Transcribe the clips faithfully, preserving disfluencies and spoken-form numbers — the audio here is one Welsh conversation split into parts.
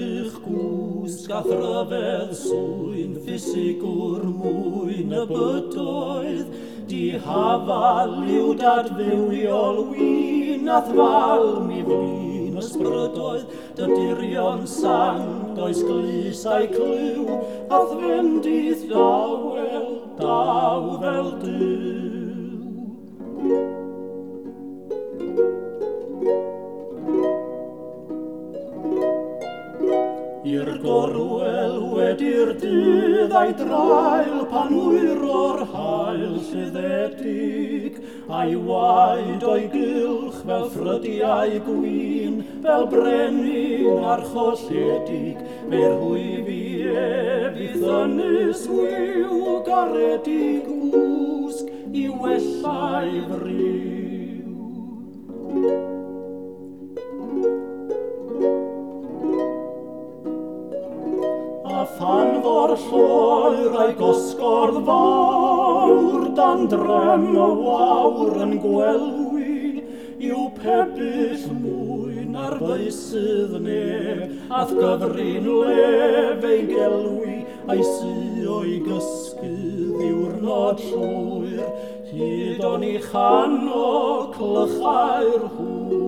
eich gwsg a thryfedd swyn ffisigwr mwy na bydoedd di hafal i'w dadfywiol wyn a thfal mi flin ysbrydoedd dydurion sang does glys a'i clyw a thfendith dawel daw fel dyw. I'r gorwel wedi'r dydd a'i drael pan wyro'r hael syddedig a'i waed o'i gylch fel ffrydiau gwyn fel brenin ar cholledig fe'r hwyf i efydd ynys wyw garedig gwsg i wellai fryw. A phan fo'r lloer a'i gosgordd fawr dan drem y wawr yn gwelwi i'w pebyll mwy na'r feisydd neb ath gyfrin lef ei gelwi a'i sy o'i gysgydd ddiwrnod llwyr hyd o'n i chano clychau'r hwyr.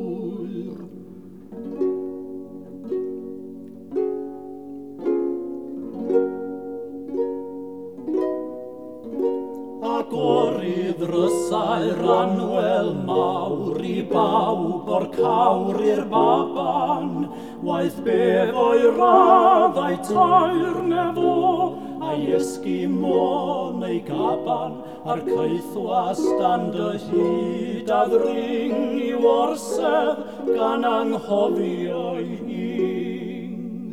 Gorydd rysau'r anwel mawr i bawb o'r cawr i'r baban waith bef o'i raddau tair nefo a'i esgimo neu gaban a'r caethwas dan dy hyd a ddring i'w orsedd gan anghofio'i ing.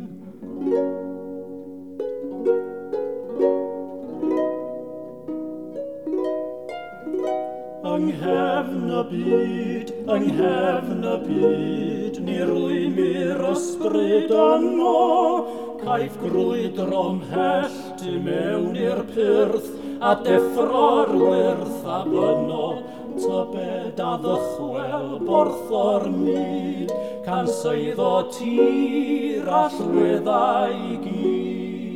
Yng nghefn y byd, yng nghefn y byd, ni rwymir ysbryd yno, caiff grwydro'n mhell tu mewn i'r pyrth, a deffro'r wyrth a byno, tybed a ddychwel bortho'r myd, can seiddo tir a llwyddau i gyd.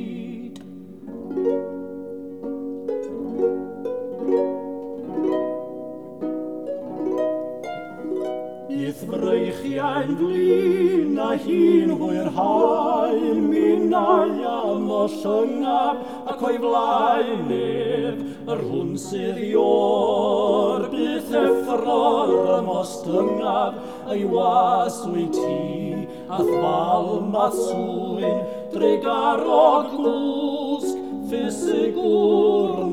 Idd freichiau'n flin a hi'n hwyrhau minnau am o llyngaf ac o'i flaen neb yr hwn sydd i o'r byth effro'r ym ostyngaf ei was wyt ti a thfal mathswyn dregarog gwsg ffisigwr